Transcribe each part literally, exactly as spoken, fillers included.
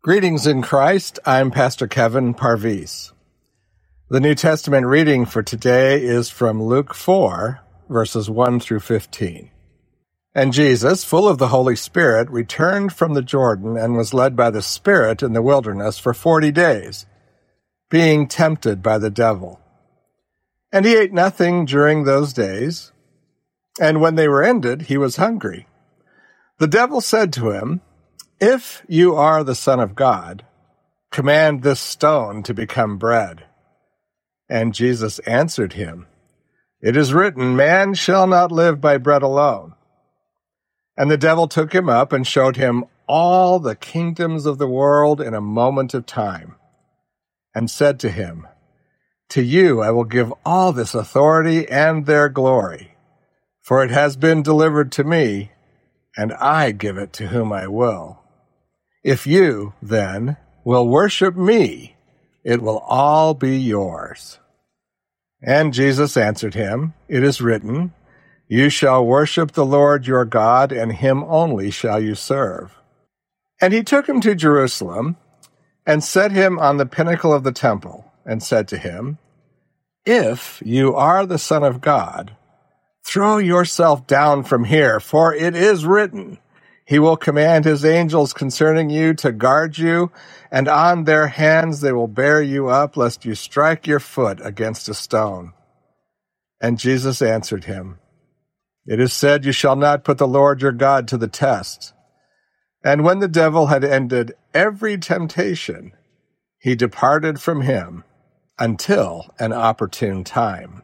Greetings in Christ. I'm Pastor Kevin Parvis. The New Testament reading for today is from Luke four, verses one through fifteen. And Jesus, full of the Holy Spirit, returned from the Jordan and was led by the Spirit in the wilderness for forty days, being tempted by the devil. And he ate nothing during those days, and when they were ended, he was hungry. The devil said to him, "If you are the Son of God, command this stone to become bread." And Jesus answered him, "It is written, man shall not live by bread alone." And the devil took him up and showed him all the kingdoms of the world in a moment of time, and said to him, "To you I will give all this authority and their glory, for it has been delivered to me, and I give it to whom I will. If you, then, will worship me, it will all be yours." And Jesus answered him, "It is written, you shall worship the Lord your God, and him only shall you serve." And he took him to Jerusalem, and set him on the pinnacle of the temple, and said to him, "If you are the Son of God, throw yourself down from here, for it is written, He will command his angels concerning you to guard you, and on their hands they will bear you up, lest you strike your foot against a stone." And Jesus answered him, "It is said, you shall not put the Lord your God to the test." And when the devil had ended every temptation, he departed from him until an opportune time.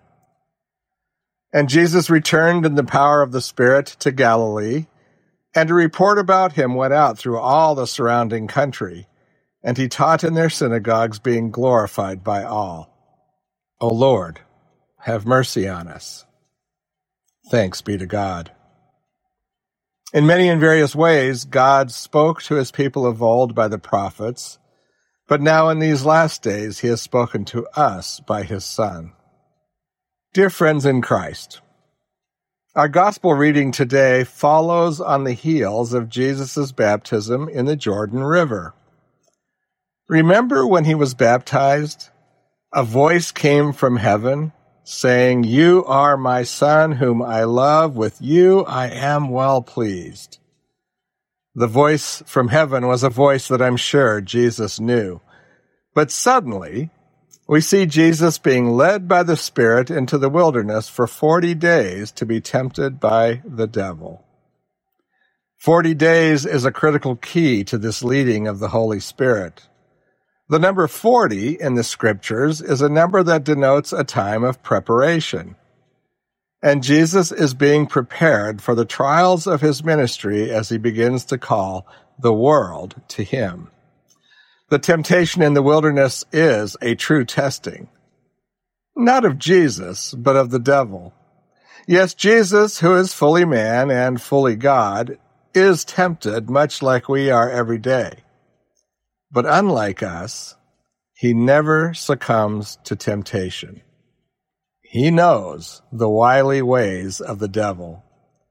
And Jesus returned in the power of the Spirit to Galilee, and a report about him went out through all the surrounding country, and he taught in their synagogues, being glorified by all. O Lord, have mercy on us. Thanks be to God. In many and various ways, God spoke to his people of old by the prophets, but now in these last days he has spoken to us by his Son. Dear friends in Christ, our gospel reading today follows on the heels of Jesus' baptism in the Jordan River. Remember when he was baptized, a voice came from heaven saying, "You are my Son whom I love, with you I am well pleased." The voice from heaven was a voice that I'm sure Jesus knew. But suddenly, we see Jesus being led by the Spirit into the wilderness for forty days to be tempted by the devil. Forty days is a critical key to this leading of the Holy Spirit. The number forty in the Scriptures is a number that denotes a time of preparation. And Jesus is being prepared for the trials of his ministry as he begins to call the world to him. The temptation in the wilderness is a true testing, not of Jesus, but of the devil. Yes, Jesus, who is fully man and fully God, is tempted much like we are every day. But unlike us, he never succumbs to temptation. He knows the wily ways of the devil.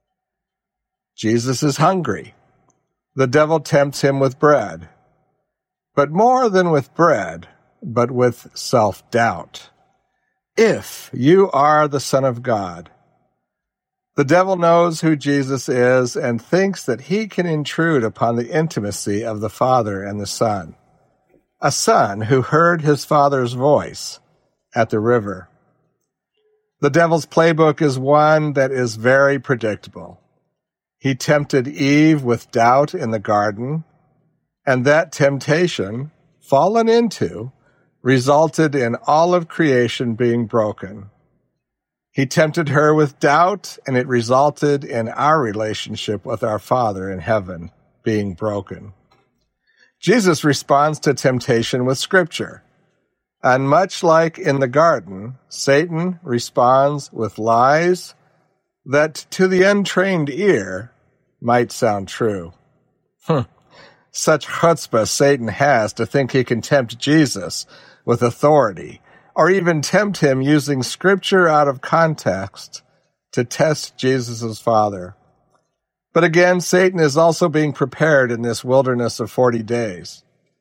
Jesus is hungry. The devil tempts him with bread. But more than with bread, but with self-doubt. If you are the Son of God. The devil knows who Jesus is and thinks that he can intrude upon the intimacy of the Father and the Son. A son who heard his Father's voice at the river. The devil's playbook is one that is very predictable. He tempted Eve with doubt in the garden, and that temptation, fallen into, resulted in all of creation being broken. He tempted her with doubt, and it resulted in our relationship with our Father in heaven being broken. Jesus responds to temptation with Scripture. And much like in the garden, Satan responds with lies that to the untrained ear might sound true. Hmm. Such chutzpah Satan has to think he can tempt Jesus with authority, or even tempt him using Scripture out of context to test Jesus' Father. But again, Satan is also being prepared in this wilderness of forty days.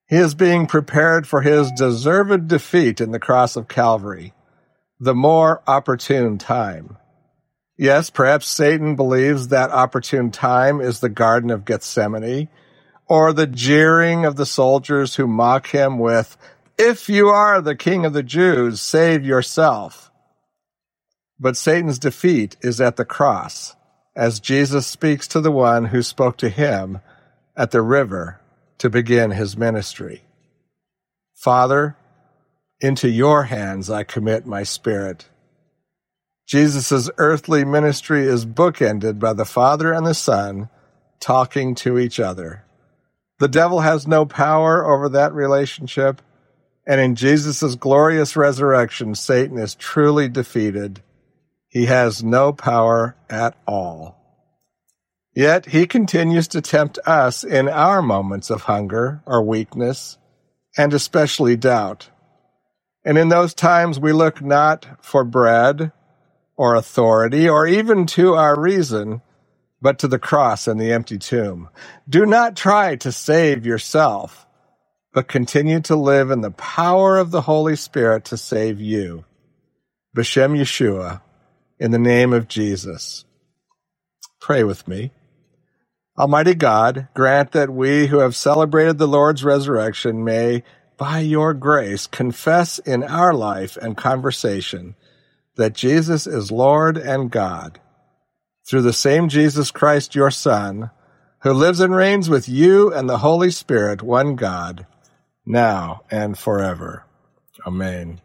He is being prepared for his deserved defeat in the cross of Calvary, the more opportune time. Yes, perhaps Satan believes that opportune time is the Garden of Gethsemane, or the jeering of the soldiers who mock him with, "If you are the King of the Jews, save yourself." But Satan's defeat is at the cross, as Jesus speaks to the one who spoke to him at the river to begin his ministry. "Father, into your hands I commit my spirit." Jesus' earthly ministry is bookended by the Father and the Son talking to each other. The devil has no power over that relationship, and in Jesus' glorious resurrection, Satan is truly defeated. He has no power at all. Yet he continues to tempt us in our moments of hunger or weakness, and especially doubt. And in those times we look not for bread or authority or even to our reason, but to the cross and the empty tomb. Do not try to save yourself, but continue to live in the power of the Holy Spirit to save you. B'Shem Yeshua, in the name of Jesus. Pray with me. Almighty God, grant that we who have celebrated the Lord's resurrection may, by your grace, confess in our life and conversation that Jesus is Lord and God. Through the same Jesus Christ, your Son, who lives and reigns with you and the Holy Spirit, one God, now and forever. Amen.